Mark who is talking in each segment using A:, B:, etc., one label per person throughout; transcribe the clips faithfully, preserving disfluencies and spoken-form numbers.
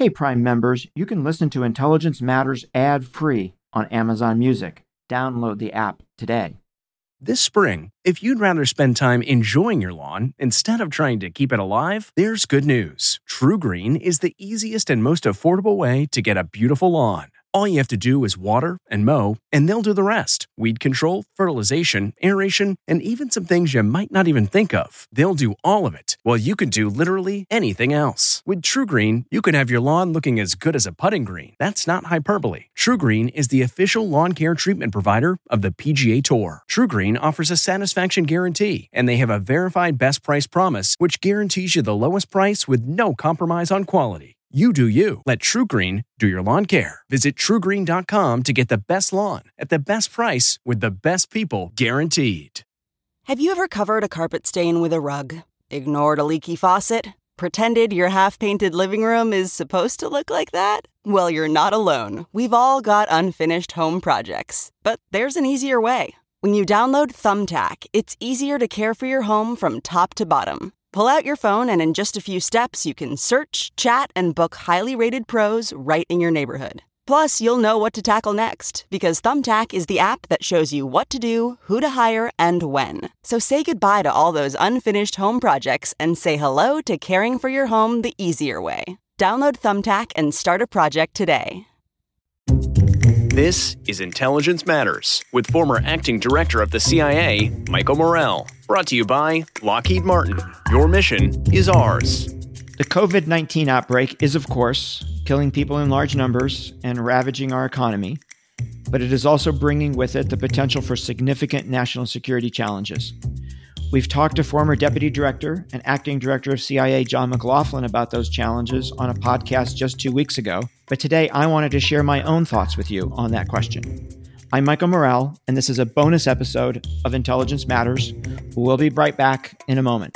A: Hey, Prime members, you can listen to Intelligence Matters ad-free on Amazon Music. Download the app today.
B: This spring, if you'd rather spend time enjoying your lawn instead of trying to keep it alive, there's good news. TruGreen is the easiest and most affordable way to get a beautiful lawn. All you have to do is water and mow, and they'll do the rest. Weed control, fertilization, aeration, and even some things you might not even think of. They'll do all of it, while you can do literally anything else. With TruGreen, you can have your lawn looking as good as a putting green. That's not hyperbole. TruGreen is the official lawn care treatment provider of the P G A Tour. TruGreen offers a satisfaction guarantee, and they have a verified best price promise, which guarantees you the lowest price with no compromise on quality. You do you. Let TruGreen do your lawn care. Visit True Green dot com to get the best lawn at the best price with the best people guaranteed.
C: Have you ever covered a carpet stain with a rug? Ignored a leaky faucet? Pretended your half-painted living room is supposed to look like that? Well, you're not alone. We've all got unfinished home projects. But there's an easier way. When you download Thumbtack, it's easier to care for your home from top to bottom. Pull out your phone and in just a few steps, you can search, chat, and book highly rated pros right in your neighborhood. Plus, you'll know what to tackle next because Thumbtack is the app that shows you what to do, who to hire, and when. So say goodbye to all those unfinished home projects and say hello to caring for your home the easier way. Download Thumbtack and start a project today.
B: This is Intelligence Matters with former acting director of the C I A, Michael Morell. Brought to you by Lockheed Martin. Your mission is ours.
A: The covid nineteen outbreak is, of course, killing people in large numbers and ravaging our economy, but it is also bringing with it the potential for significant national security challenges. We've talked to former Deputy Director and Acting Director of C I A John McLaughlin about those challenges on a podcast just two weeks ago, but today I wanted to share my own thoughts with you on that question. I'm Michael Morell, and this is a bonus episode of Intelligence Matters. We'll be right back in a moment.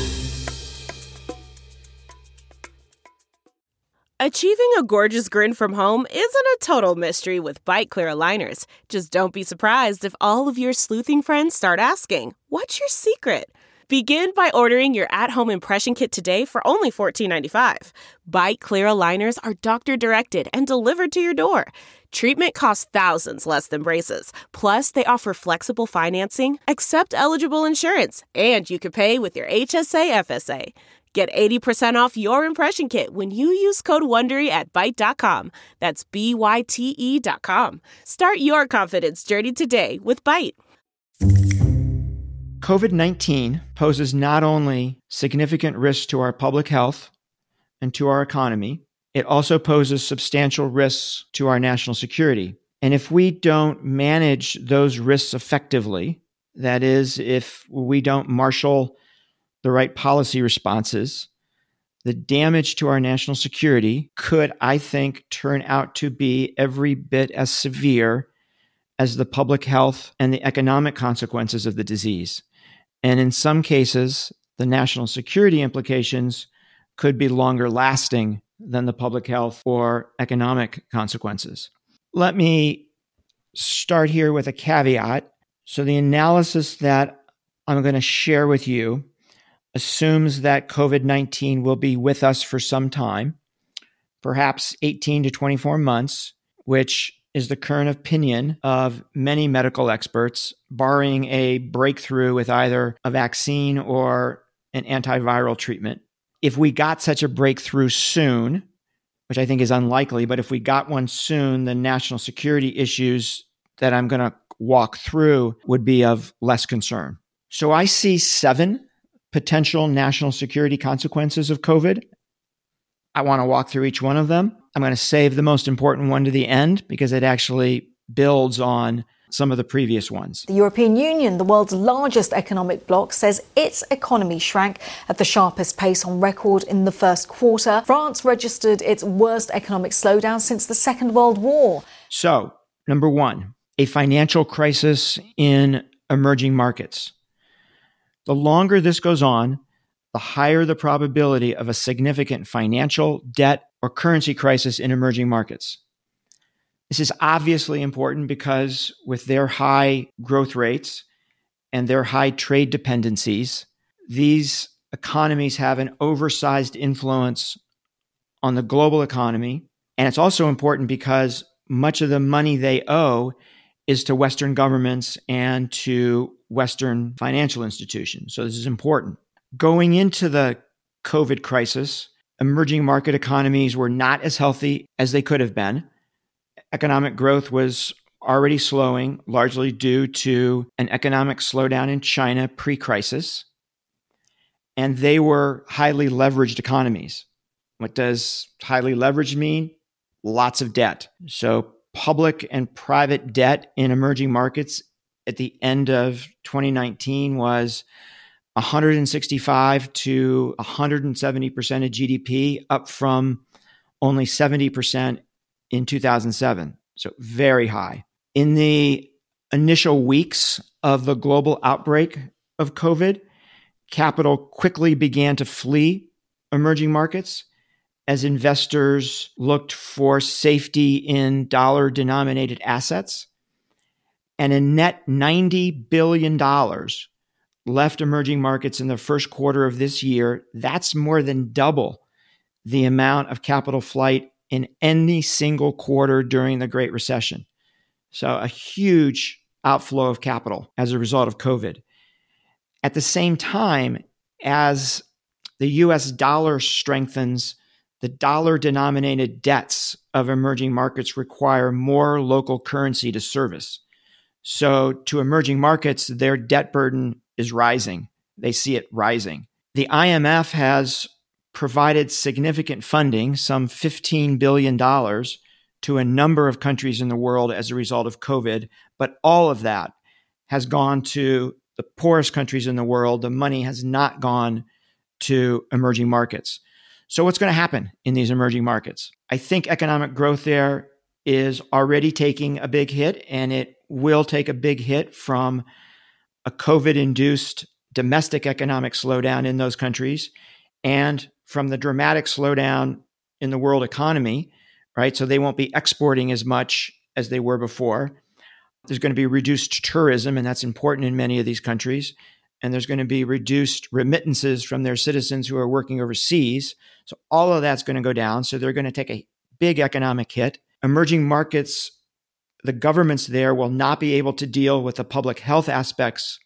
D: Achieving a gorgeous grin from home isn't a total mystery with Byte Clear aligners. Just don't be surprised if all of your sleuthing friends start asking, "What's your secret?" Begin by ordering your at-home impression kit today for only fourteen ninety-five. Byte Clear aligners are doctor-directed and delivered to your door. Treatment costs thousands less than braces. Plus, they offer flexible financing, accept eligible insurance, and you can pay with your H S A F S A. Get eighty percent off your impression kit when you use code WONDERY at byte dot com. That's B Y T E dot com. Start your confidence journey today with Byte.
A: covid nineteen poses not only significant risks to our public health and to our economy, it also poses substantial risks to our national security. And if we don't manage those risks effectively, that is, if we don't marshal the right policy responses, the damage to our national security could, I think, turn out to be every bit as severe as the public health and the economic consequences of the disease. And in some cases, the national security implications could be longer lasting than the public health or economic consequences. Let me start here with a caveat. So the analysis that I'm going to share with you assumes that covid nineteen will be with us for some time, perhaps eighteen to twenty-four months, which is the current opinion of many medical experts, barring a breakthrough with either a vaccine or an antiviral treatment. If we got such a breakthrough soon, which I think is unlikely, but if we got one soon, the national security issues that I'm going to walk through would be of less concern. So I see seven potential national security consequences of COVID. I want to walk through each one of them. I'm going to save the most important one to the end because it actually builds on some of the previous ones.
E: The European Union, the world's largest economic bloc, says its economy shrank at the sharpest pace on record in the first quarter. France registered its worst economic slowdown since the Second World War.
A: So, number one, a financial crisis in emerging markets. The longer this goes on, the higher the probability of a significant financial, debt, or currency crisis in emerging markets. This is obviously important because with their high growth rates and their high trade dependencies, these economies have an oversized influence on the global economy. And it's also important because much of the money they owe is to Western governments and to Western financial institutions. So this is important. Going into the COVID crisis, emerging market economies were not as healthy as they could have been. Economic growth was already slowing, largely due to an economic slowdown in China pre-crisis. And they were highly leveraged economies. What does highly leveraged mean? Lots of debt. So public and private debt in emerging markets at the end of twenty nineteen was one hundred sixty-five to one hundred seventy percent of G D P, up from only seventy percent in two thousand seven. So very high. In the initial weeks of the global outbreak of COVID, capital quickly began to flee emerging markets as investors looked for safety in dollar-denominated assets. And a net ninety billion dollars left emerging markets in the first quarter of this year. That's more than double the amount of capital flight in any single quarter during the Great Recession. So a huge outflow of capital as a result of COVID. At the same time, as the U S dollar strengthens, the dollar-denominated debts of emerging markets require more local currency to service. So to emerging markets, their debt burden is rising. They see it rising. The I M F has provided significant funding, some fifteen billion dollars, to a number of countries in the world as a result of COVID, but all of that has gone to the poorest countries in the world. The money has not gone to emerging markets. So what's going to happen in these emerging markets? I think economic growth there is already taking a big hit, and it will take a big hit from a COVID-induced domestic economic slowdown in those countries and from the dramatic slowdown in the world economy, right? So they won't be exporting as much as they were before. There's going to be reduced tourism, and that's important in many of these countries. And there's going to be reduced remittances from their citizens who are working overseas. So all of that's going to go down. So they're going to take a big economic hit. Emerging markets, the governments there will not be able to deal with the public health aspects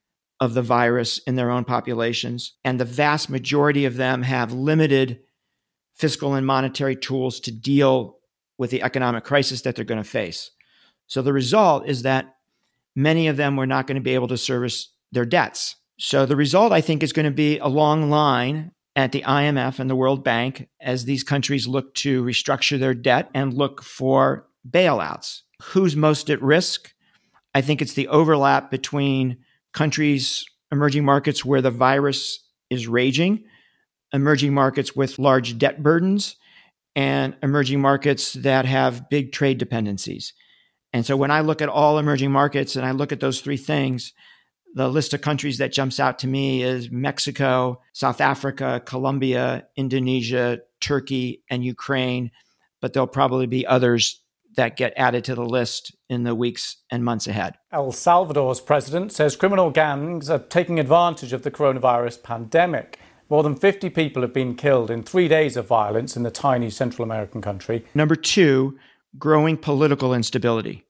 A: of the virus in their own populations. And the vast majority of them have limited fiscal and monetary tools to deal with the economic crisis that they're going to face. So the result is that many of them were not going to be able to service their debts. So the result, I think, is going to be a long line at the I M F and the World Bank as these countries look to restructure their debt and look for bailouts. Who's most at risk? I think it's the overlap between countries, emerging markets where the virus is raging, emerging markets with large debt burdens, and emerging markets that have big trade dependencies. And so when I look at all emerging markets and I look at those three things, the list of countries that jumps out to me is Mexico, South Africa, Colombia, Indonesia, Turkey, and Ukraine. But there'll probably be others that get added to the list in the weeks and months ahead.
F: El Salvador's president says criminal gangs are taking advantage of the coronavirus pandemic. More than fifty people have been killed in three days of violence in the tiny Central American country.
A: Number two, growing political instability.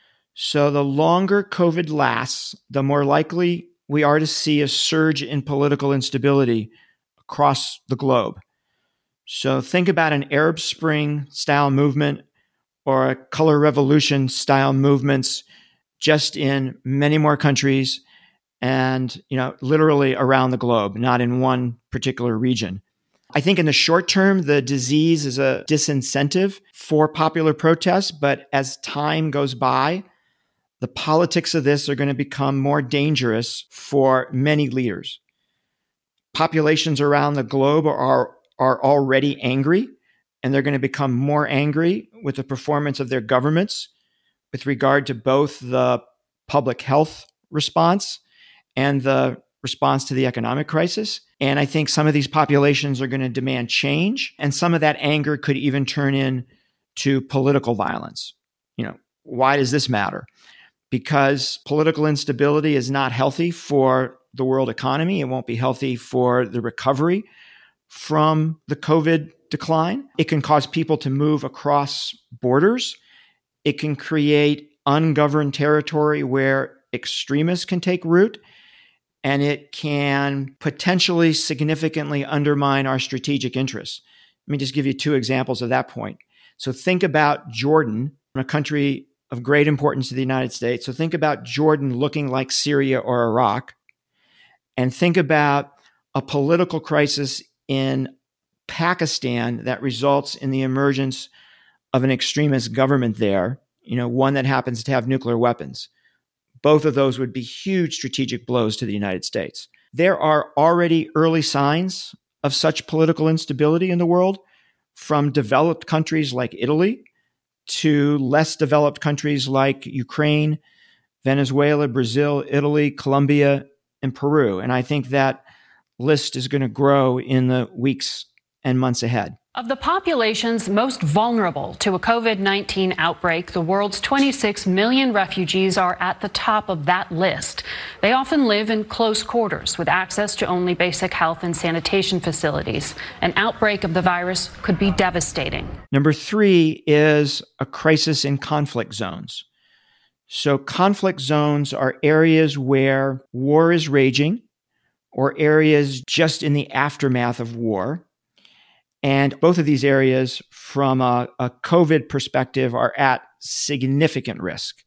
A: So the longer COVID lasts, the more likely we are to see a surge in political instability across the globe. So think about an Arab Spring style movement or a color revolution style movements just in many more countries and, you know, literally around the globe, not in one particular region. I think in the short term, the disease is a disincentive for popular protests, but as time goes by, the politics of this are going to become more dangerous for many leaders. Populations around the globe are, are already angry, and they're going to become more angry with the performance of their governments with regard to both the public health response and the response to the economic crisis. And I think some of these populations are going to demand change, and some of that anger could even turn into political violence. You know, why does this matter? Because political instability is not healthy for the world economy. It won't be healthy for the recovery from the COVID decline. It can cause people to move across borders. It can create ungoverned territory where extremists can take root. And it can potentially significantly undermine our strategic interests. Let me just give you two examples of that point. So think about Jordan, a country of great importance to the United States. So think about Jordan looking like Syria or Iraq, and think about a political crisis in Pakistan that results in the emergence of an extremist government there, you know, one that happens to have nuclear weapons. Both of those would be huge strategic blows to the United States. There are already early signs of such political instability in the world, from developed countries like Italy to less developed countries like Ukraine, Venezuela, Brazil, Italy, Colombia, and Peru. And I think that list is going to grow in the weeks and months ahead.
G: Of the populations most vulnerable to a COVID nineteen outbreak, the world's twenty-six million refugees are at the top of that list. They often live in close quarters with access to only basic health and sanitation facilities. An outbreak of the virus could be devastating.
A: Number three is a crisis in conflict zones. So conflict zones are areas where war is raging or areas just in the aftermath of war. And both of these areas, from a, a COVID perspective, are at significant risk.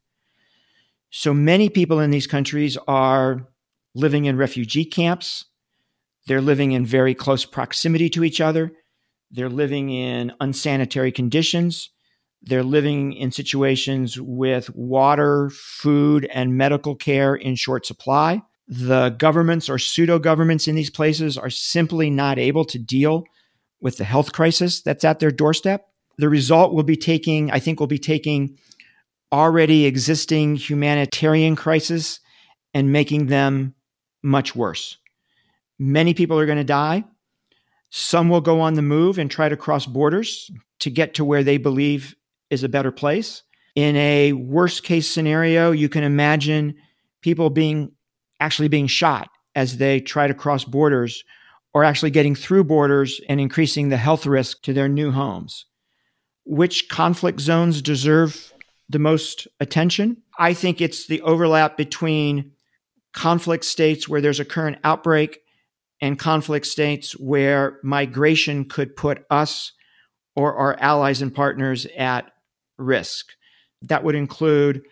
A: So many people in these countries are living in refugee camps. They're living in very close proximity to each other. They're living in unsanitary conditions. They're living in situations with water, food, and medical care in short supply. The governments or pseudo-governments in these places are simply not able to deal with the health crisis that's at their doorstep. The result will be taking, I think, will be taking already existing humanitarian crises and making them much worse. Many people are going to die. Some will go on the move and try to cross borders to get to where they believe is a better place. In a worst case scenario, you can imagine people being actually being shot as they try to cross borders, or actually getting through borders and increasing the health risk to their new homes. Which conflict zones deserve the most attention? I think it's the overlap between conflict states where there's a current outbreak and conflict states where migration could put us or our allies and partners at risk. That would include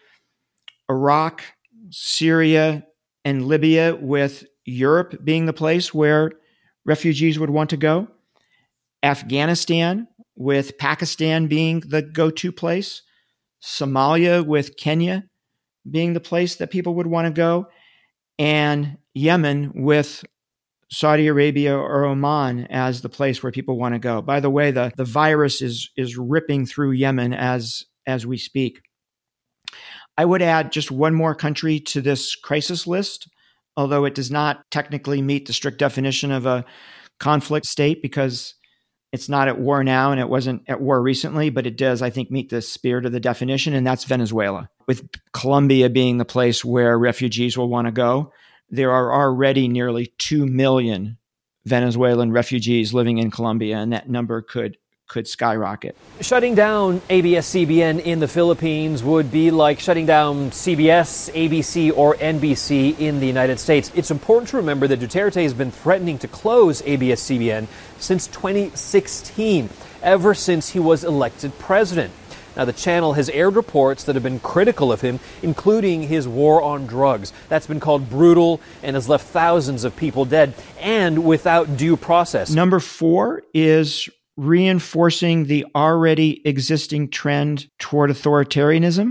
A: Iraq, Syria, and Libya, with Europe being the place where refugees would want to go. Afghanistan, with Pakistan being the go-to place. Somalia, with Kenya being the place that people would want to go. And Yemen, with Saudi Arabia or Oman as the place where people want to go. By the way, the, the virus is, is ripping through Yemen as, as we speak. I would add just one more country to this crisis list, although it does not technically meet the strict definition of a conflict state because it's not at war now and it wasn't at war recently, but it does, I think, meet the spirit of the definition, and that's Venezuela. With Colombia being the place where refugees will want to go, there are already nearly two million Venezuelan refugees living in Colombia, and that number could could skyrocket.
H: Shutting down A B S C B N in the Philippines would be like shutting down C B S, A B C, or N B C in the United States. It's important to remember that Duterte has been threatening to close A B S C B N since twenty sixteen, ever since he was elected president. Now, the channel has aired reports that have been critical of him, including his war on drugs. That's been called brutal and has left thousands of people dead and without due process.
A: Number four is reinforcing the already existing trend toward authoritarianism.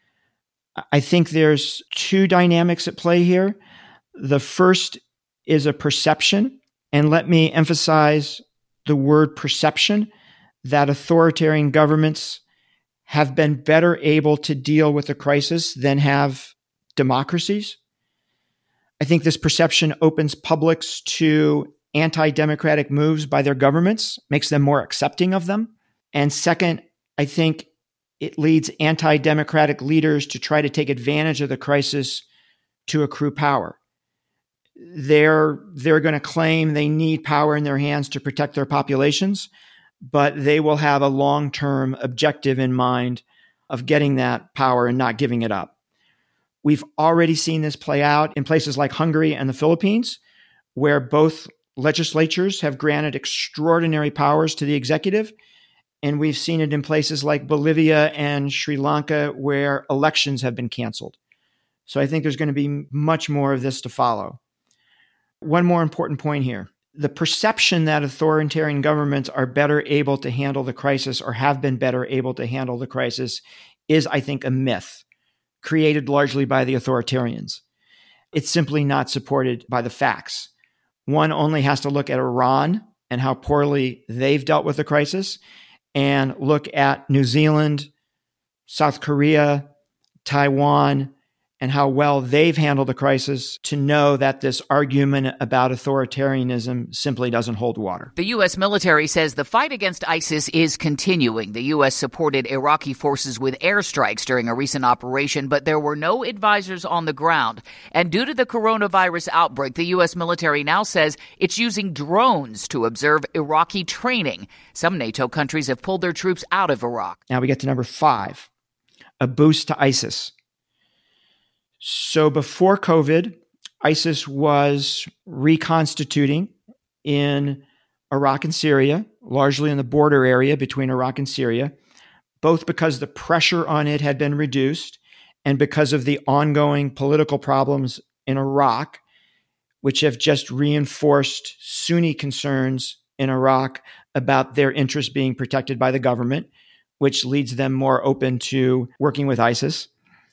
A: I think there's two dynamics at play here. The first is a perception, and let me emphasize the word perception, that authoritarian governments have been better able to deal with the crisis than have democracies. I think this perception opens publics to anti-democratic moves by their governments, makes them more accepting of them. And second, I think it leads anti-democratic leaders to try to take advantage of the crisis to accrue power. They're, they're going to claim they need power in their hands to protect their populations, but they will have a long-term objective in mind of getting that power and not giving it up. We've already seen this play out in places like Hungary and the Philippines, where both legislatures have granted extraordinary powers to the executive. And we've seen it in places like Bolivia and Sri Lanka, where elections have been canceled. So I think there's going to be much more of this to follow. One more important point here. The perception that authoritarian governments are better able to handle the crisis or have been better able to handle the crisis is, I think, a myth created largely by the authoritarians. It's simply not supported by the facts. One only has to look at Iran and how poorly they've dealt with the crisis, and look at New Zealand, South Korea, Taiwan, and how well they've handled the crisis to know that this argument about authoritarianism simply doesn't hold water.
I: The U S military says the fight against ISIS is continuing. The U S supported Iraqi forces with airstrikes during a recent operation, but there were no advisors on the ground. And due to the coronavirus outbreak, the U S military now says it's using drones to observe Iraqi training. Some NATO countries have pulled their troops out of Iraq.
A: Now we get to number five, a boost to ISIS. So before COVID, ISIS was reconstituting in Iraq and Syria, largely in the border area between Iraq and Syria, both because the pressure on it had been reduced and because of the ongoing political problems in Iraq, which have just reinforced Sunni concerns in Iraq about their interests being protected by the government, which leads them more open to working with ISIS.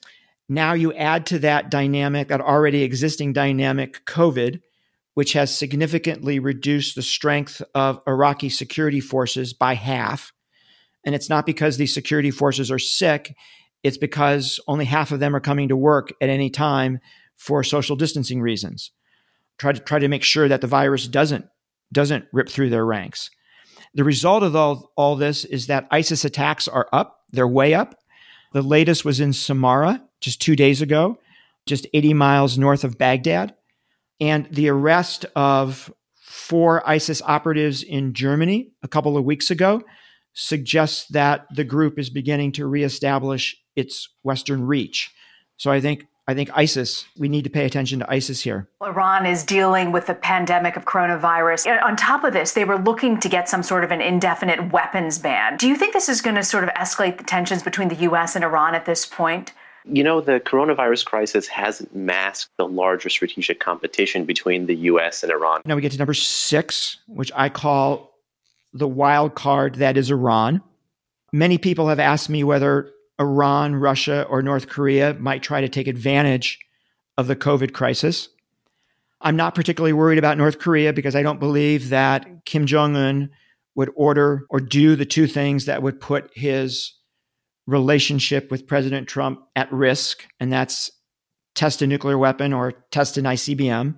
A: Now you add to that dynamic, that already existing dynamic, COVID, which has significantly reduced the strength of Iraqi security forces by half. And it's not because these security forces are sick. It's because only half of them are coming to work at any time for social distancing reasons. Try to try to make sure that the virus doesn't, doesn't rip through their ranks. The result of all, all this is that ISIS attacks are up. They're way up. The latest was in Samarra just two days ago, just eighty miles north of Baghdad. And the arrest of four ISIS operatives in Germany a couple of weeks ago suggests that the group is beginning to reestablish its Western reach. So I think I think ISIS, we need to pay attention to ISIS here.
J: Iran is dealing with the pandemic of coronavirus. On top of this, they were looking to get some sort of an indefinite weapons ban. Do you think this is going to sort of escalate the tensions between the U S and Iran at this point?
K: You know, the coronavirus crisis has masked the larger strategic competition between the U S and Iran.
A: Now we get to number six, which I call the wild card that is Iran. Many people have asked me whether Iran, Russia, or North Korea might try to take advantage of the COVID crisis. I'm not particularly worried about North Korea because I don't believe that Kim Jong-un would order or do the two things that would put his relationship with President Trump at risk, and that's test a nuclear weapon or test an I C B M.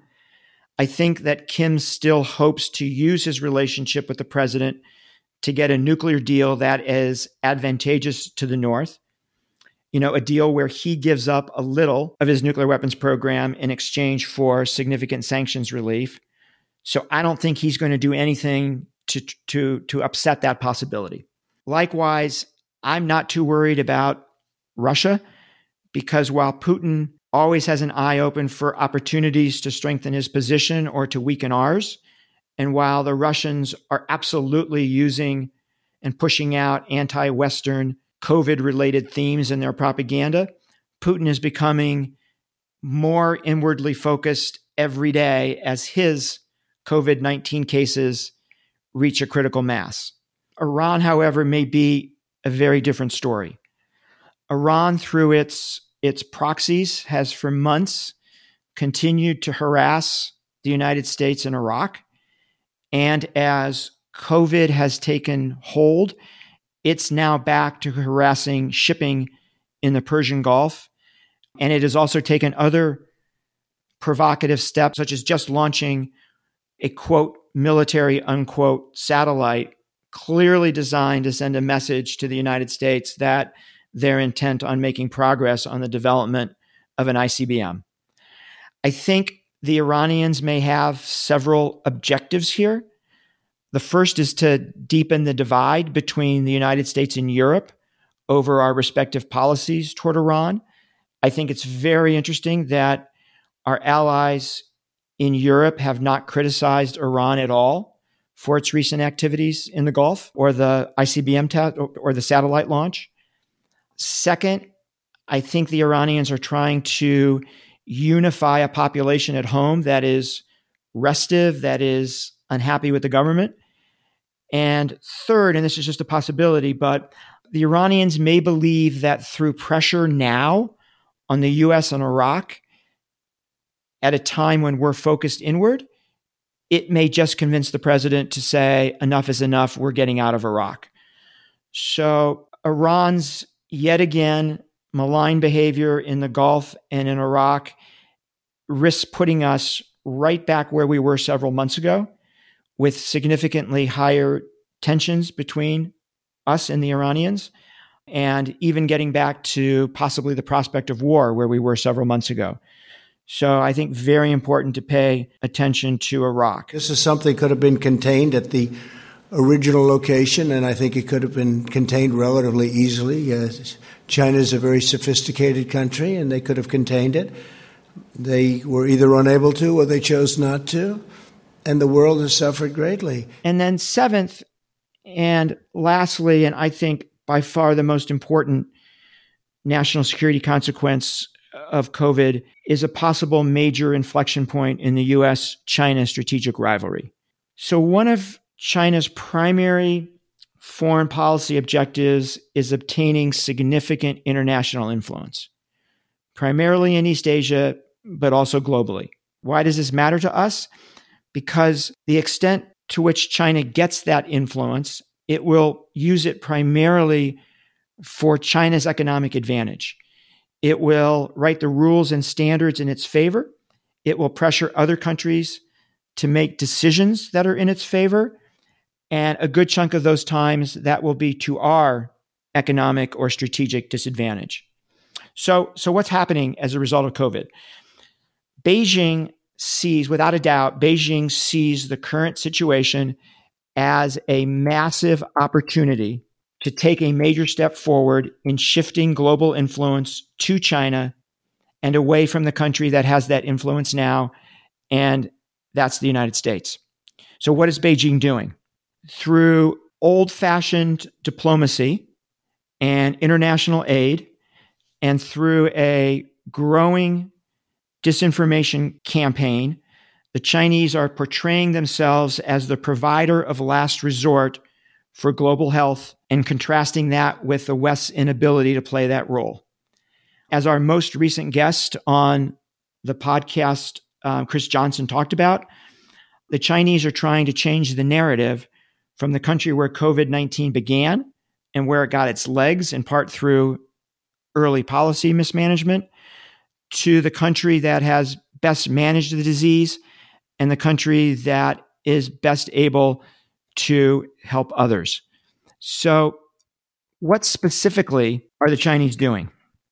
A: I think that Kim still hopes to use his relationship with the president to get a nuclear deal that is advantageous to the North. You know, a deal where he gives up a little of his nuclear weapons program in exchange for significant sanctions relief. So I don't think he's going to do anything to, to, to upset that possibility. Likewise, I'm not too worried about Russia because while Putin always has an eye open for opportunities to strengthen his position or to weaken ours, and while the Russians are absolutely using and pushing out anti-Western COVID-related themes in their propaganda, Putin is becoming more inwardly focused every day as his COVID nineteen cases reach a critical mass. Iran, however, may be a very different story. Iran, through its, its proxies, has for months continued to harass the United States and Iraq. And as COVID has taken hold, it's now back to harassing shipping in the Persian Gulf. And it has also taken other provocative steps, such as just launching a, quote, military, unquote, satellite, clearly designed to send a message to the United States that they're intent on making progress on the development of an I C B M. I think the Iranians may have several objectives here. The first is to deepen the divide between the United States and Europe over our respective policies toward Iran. I think it's very interesting that our allies in Europe have not criticized Iran at all for its recent activities in the Gulf or the I C B M test or the satellite launch. Second, I think the Iranians are trying to unify a population at home that is restive, that is unhappy with the government. And third, and this is just a possibility, but the Iranians may believe that through pressure now on the U S and Iraq, at a time when we're focused inward, it may just convince the president to say, enough is enough, we're getting out of Iraq. So Iran's yet again malign behavior in the Gulf and in Iraq risks putting us right back where we were several months ago, with significantly higher tensions between us and the Iranians, and even getting back to possibly the prospect of war where we were several months ago. So I think very important to pay attention to Iraq.
L: This is something that could have been contained at the original location, and I think it could have been contained relatively easily. Uh, China is a very sophisticated country, and they could have contained it. They were either unable to or they chose not to, and the world has suffered greatly.
A: And then seventh, and lastly, and I think by far the most important national security consequence of COVID is a possible major inflection point in the U S China strategic rivalry. So one of China's primary foreign policy objectives is obtaining significant international influence, primarily in East Asia, but also globally. Why does this matter to us? Because the extent to which China gets that influence, it will use it primarily for China's economic advantage. It will write the rules and standards in its favor. It will pressure other countries to make decisions that are in its favor. And a good chunk of those times, that will be to our economic or strategic disadvantage. So, so what's happening as a result of COVID? Beijing sees, without a doubt, Beijing sees the current situation as a massive opportunity to take a major step forward in shifting global influence to China and away from the country that has that influence now, and that's the United States. So what is Beijing doing? Through old-fashioned diplomacy and international aid, and through a growing disinformation campaign, the Chinese are portraying themselves as the provider of last resort for global health and contrasting that with the West's inability to play that role. As our most recent guest on the podcast, um, Chris Johnson, talked about, the Chinese are trying to change the narrative from the country where COVID nineteen began and where it got its legs, in part through early policy mismanagement, to the country that has best managed the disease and the country that is best able to help others. So what specifically are the Chinese doing?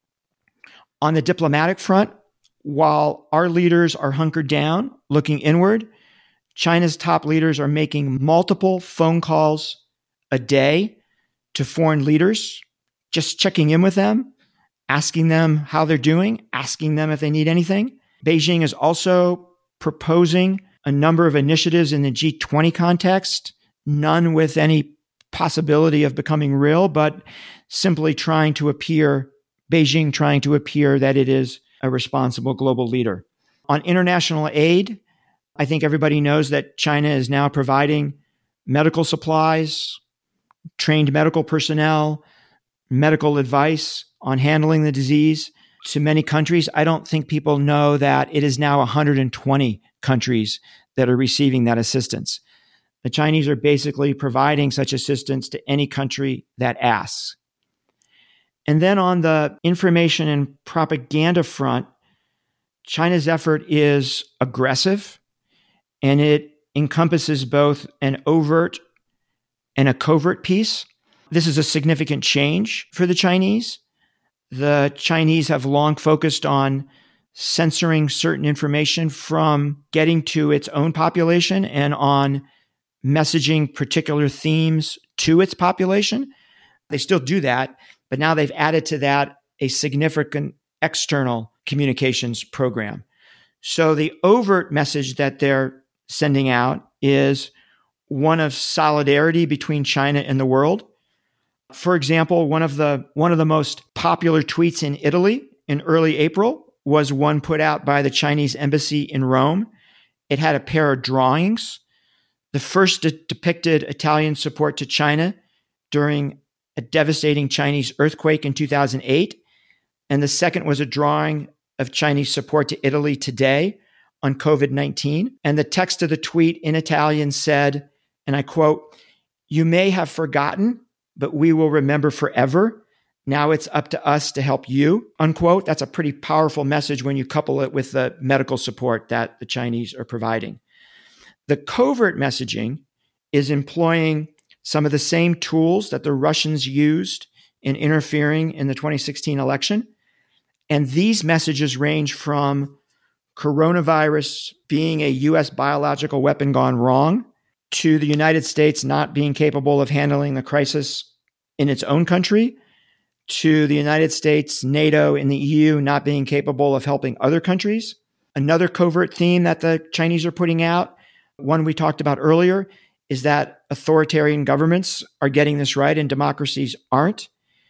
A: On the diplomatic front, while our leaders are hunkered down, looking inward, China's top leaders are making multiple phone calls a day to foreign leaders, just checking in with them, asking them how they're doing, asking them if they need anything. Beijing is also proposing a number of initiatives in the G twenty context, none with any possibility of becoming real, but simply trying to appear, Beijing trying to appear that it is a responsible global leader. On international aid, I think everybody knows that China is now providing medical supplies, trained medical personnel, medical advice on handling the disease to many countries. I don't think people know that it is now one hundred twenty countries that are receiving that assistance. The Chinese are basically providing such assistance to any country that asks. And then on the information and propaganda front, China's effort is aggressive, and it encompasses both an overt and a covert piece. This is a significant change for the Chinese. The Chinese have long focused on censoring certain information from getting to its own population and on messaging particular themes to its population. They still do that, but now they've added to that a significant external communications program. So the overt message that they're sending out is one of solidarity between China and the world. For example, one of the one of the most popular tweets in Italy in early April was one put out by the Chinese embassy in Rome. It had a pair of drawings. The first de- depicted Italian support to China during a devastating Chinese earthquake in two thousand eight. And the second was a drawing of Chinese support to Italy today on COVID nineteen. And the text of the tweet in Italian said, and I quote, "You may have forgotten, but we will remember forever. Now it's up to us to help you," unquote. That's a pretty powerful message when you couple it with the medical support that the Chinese are providing. The covert messaging is employing some of the same tools that the Russians used in interfering in the twenty sixteen election. And these messages range from coronavirus being a U S biological weapon gone wrong to the United States not being capable of handling the crisis in its own country, to the United States, NATO, and the E U not being capable of helping other countries. Another covert theme that the Chinese are putting out, one we talked about earlier, is that authoritarian governments are getting this right and democracies aren't.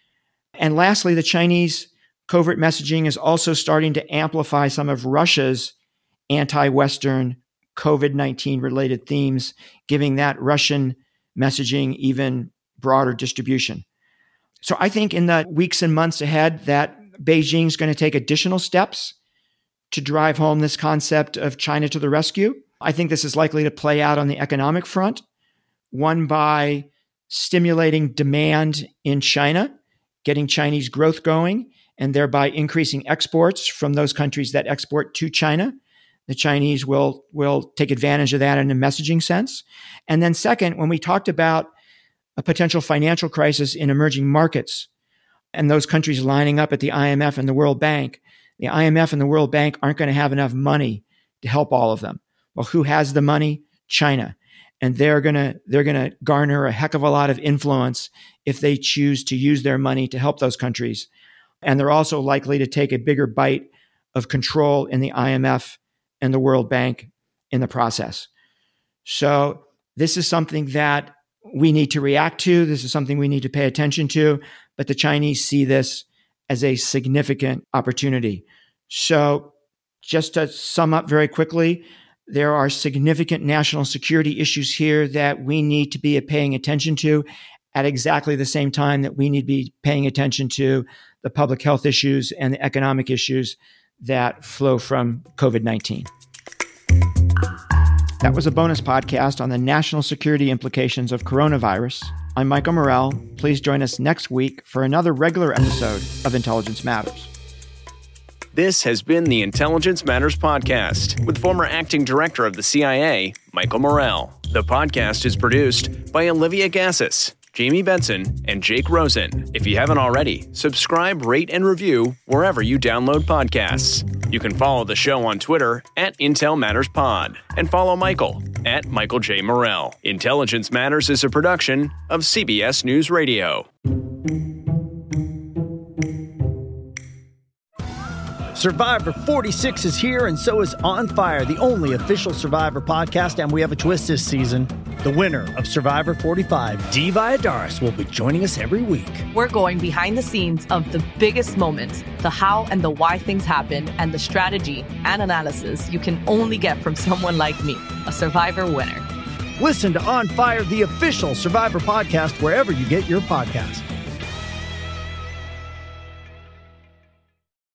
A: And lastly, the Chinese covert messaging is also starting to amplify some of Russia's anti-Western COVID nineteen related themes, giving that Russian messaging even broader distribution. So I think in the weeks and months ahead that Beijing is going to take additional steps to drive home this concept of China to the rescue. I think this is likely to play out on the economic front, one by stimulating demand in China, getting Chinese growth going, and thereby increasing exports from those countries that export to China. The Chinese will, will take advantage of that in a messaging sense. And then second, when we talked about a potential financial crisis in emerging markets and those countries lining up at the I M F and the World Bank, the I M F and the World Bank aren't going to have enough money to help all of them. Well, who has the money? China. And they're going to they're going to garner a heck of a lot of influence if they choose to use their money to help those countries. And they're also likely to take a bigger bite of control in the I M F and the World Bank in the process. So this is something that we need to react to. This is something we need to pay attention to. But the Chinese see this as a significant opportunity. So just to sum up very quickly, there are significant national security issues here that we need to be paying attention to at exactly the same time that we need to be paying attention to the public health issues and the economic issues that flow from COVID nineteen. That was a bonus podcast on the national security implications of coronavirus. I'm Michael Morell. Please join us next week for another regular episode of Intelligence Matters.
B: This has been the Intelligence Matters Podcast with former acting director of the C I A, Michael Morell. The podcast is produced by Olivia Gassis, Jamie Benson, and Jake Rosen. If you haven't already, subscribe, rate, and review wherever you download podcasts. You can follow the show on Twitter at Intel Matters Pod and follow Michael at Michael J. Morell. Intelligence Matters is a production of C B S News Radio.
M: Survivor forty-six is here, and so is On Fire, the only official Survivor podcast, and we have a twist this season. The winner of Survivor forty-five, Dee Valladares, will be joining us every week.
N: We're going behind the scenes of the biggest moments, the how and the why things happen, and the strategy and analysis you can only get from someone like me, a Survivor winner.
M: Listen to On Fire, the official Survivor podcast, wherever you get your podcasts.